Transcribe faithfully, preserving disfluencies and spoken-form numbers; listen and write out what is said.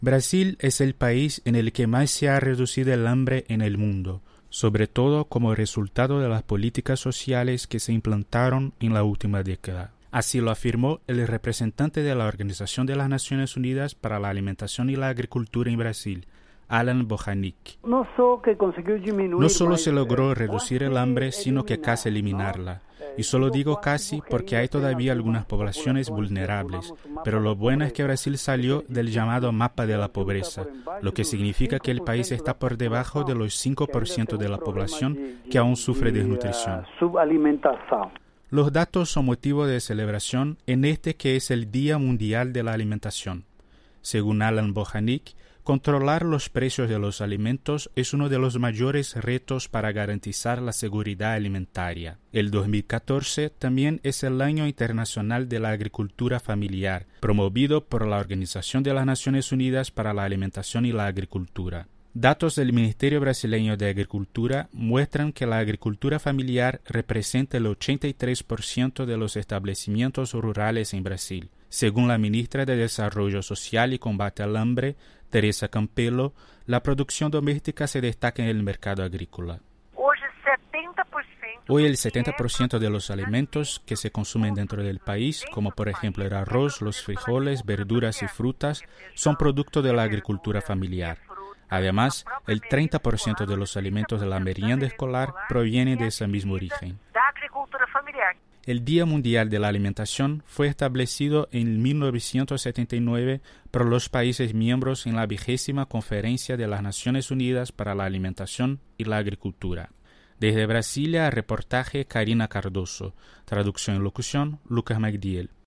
Brasil es el país en el que más se ha reducido el hambre en el mundo, sobre todo como resultado de las políticas sociales que se implantaron en la última década. Así lo afirmó el representante de la Organización de las Naciones Unidas para la Alimentación y la Agricultura en Brasil, Alan Bojanic. No solo se logró reducir el hambre, sino que casi eliminarla. Y solo digo casi porque hay todavía algunas poblaciones vulnerables, pero lo bueno es que Brasil salió del llamado mapa de la pobreza, lo que significa que el país está por debajo de los cinco por ciento de la población que aún sufre desnutrición. Los datos son motivo de celebración en este que es el Día Mundial de la Alimentación. Según Alan Bojanic, controlar los precios de los alimentos es uno de los mayores retos para garantizar la seguridad alimentaria. El dos mil catorce también es el Año Internacional de la Agricultura Familiar, promovido por la Organización de las Naciones Unidas para la Alimentación y la Agricultura. Datos del Ministerio Brasileño de Agricultura muestran que la agricultura familiar representa el ochenta y tres por ciento de los establecimientos rurales en Brasil. Según la ministra de Desarrollo Social y Combate al Hambre, Teresa Campelo, la producción doméstica se destaca en el mercado agrícola. Hoy el setenta por ciento de los alimentos que se consumen dentro del país, como por ejemplo el arroz, los frijoles, verduras y frutas, son producto de la agricultura familiar. Además, el treinta por ciento de los alimentos de la merienda escolar provienen de ese mismo origen. El Día Mundial de la Alimentación fue establecido en mil novecientos setenta y nueve por los países miembros en la vigésima Conferencia de las Naciones Unidas para la Alimentación y la Agricultura. Desde Brasilia, reportaje Karina Cardoso. Traducción y locución, Lucas Magdiel.